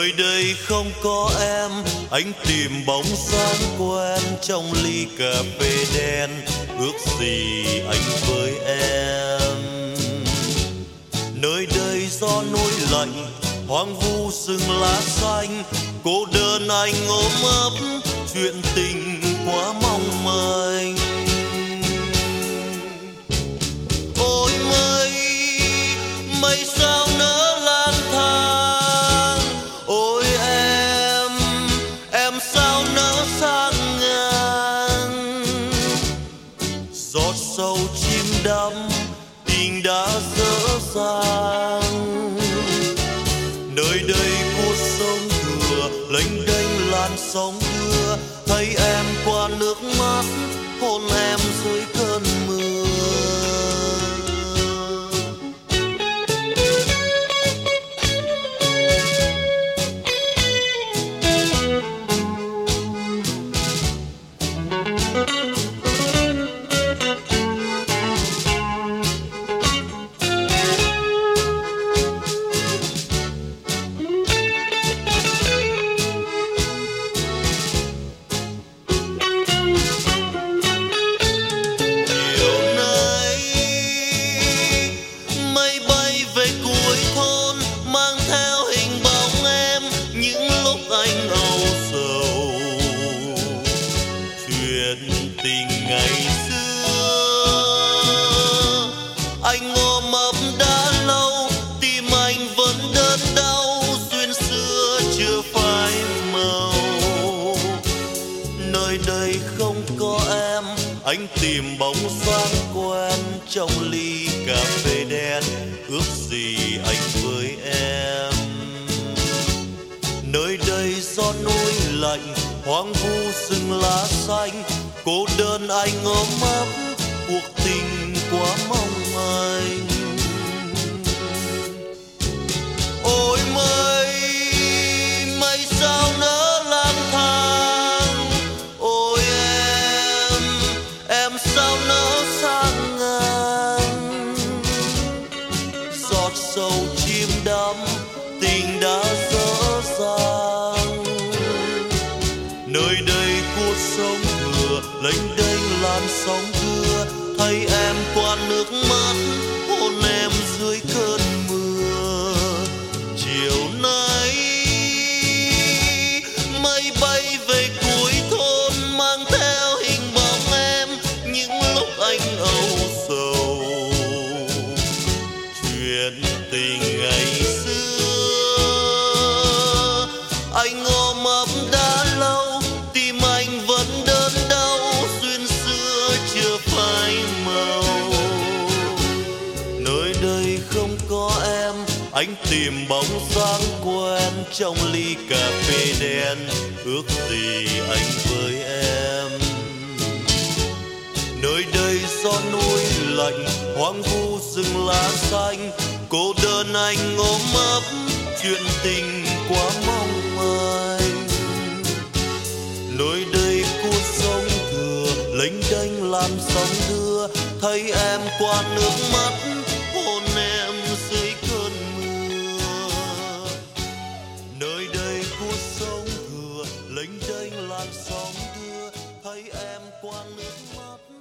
Nơi đây không có em, anh tìm bóng dáng quen trong ly cà phê đen. Ước gì anh với em. Nơi đây gió núi lạnh, hoang vu rừng lá xanh, cô đơn anh ôm ấp chuyện tình quá mong manh. Ôi mây, mây sao nỡ lang thang. Ôi em sao nỡ sang ngang. Giọt sâu chim đắm, tình đã dở dang. Nơi đây cuộc sống thừa lênh đênh làn sóng đưa, thấy em qua nước mắt, hôn em dưới cơn mưa. Tình ngày xưa anh ôm ấp đã lâu, tim anh vẫn đớn đau, duyên xưa chưa phai màu. Nơi đây không có em, anh tìm bóng dáng quen trong ly cà phê đen. Ước gì anh với em. Nơi đây gió núi lạnh, hoang vu rừng lá xanh, cô đơn anh ôm ấp cuộc tình quá mong manh. Ôi mây, mây sao nỡ lang thang. Ôi em sao nỡ sang ngang. Giọt sâu chim đắm, tình đã dở dang. Nơi đây cuộc sống lênh đênh làn sóng đưa, thấy em qua nước mắt, hôn em dưới cơn mưa. Chiều nay mây bay về cuối thôn, mang theo hình bóng em những lúc anh âu sầu. Chuyện tình ngày xưa anh ôm ấp đã lâu, tim anh vẫn đớn đau, duyên xưa chưa phai màu. Nơi đây không có em, anh tìm bóng dáng quen trong ly cà phê đen. Ước gì anh với em. Nơi đây gió núi lạnh, hoang vu rừng lá xanh, cô đơn anh ôm ấp chuyện tình quá mong manh. Nơi đây cuộc sống thừa lênh đênh làn sóng đưa, thấy em qua nước mắt, hôn em dưới cơn mưa. Nơi đây cuộc sống thừa lênh đênh làn sóng đưa, thấy em qua nước mắt.